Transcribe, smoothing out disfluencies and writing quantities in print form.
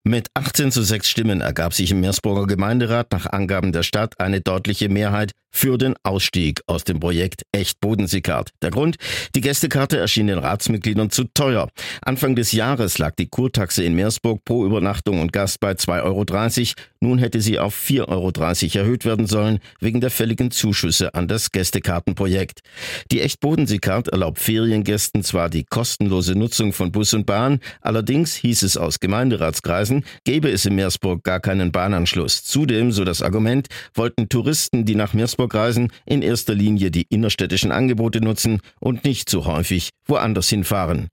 Mit 18:6 Stimmen ergab sich im Meersburger Gemeinderat nach Angaben der Stadt eine deutliche Mehrheit für den Ausstieg aus dem Projekt Echt-Bodenseekart. Der Grund? Die Gästekarte erschien den Ratsmitgliedern zu teuer. Anfang des Jahres lag die Kurtaxe in Meersburg pro Übernachtung und Gast bei 2,30 €. Nun hätte sie auf 4,30 € erhöht werden sollen, wegen der fälligen Zuschüsse an das Gästekartenprojekt. Die Echt-Bodenseekart erlaubt Feriengästen zwar die kostenlose Nutzung von Bus und Bahn, allerdings hieß es aus Gemeinderatskreisen, gäbe es in Meersburg gar keinen Bahnanschluss. Zudem, so das Argument, wollten Touristen, die nach Meersburg reisen, in erster Linie die innerstädtischen Angebote nutzen und nicht so häufig woanders hinfahren.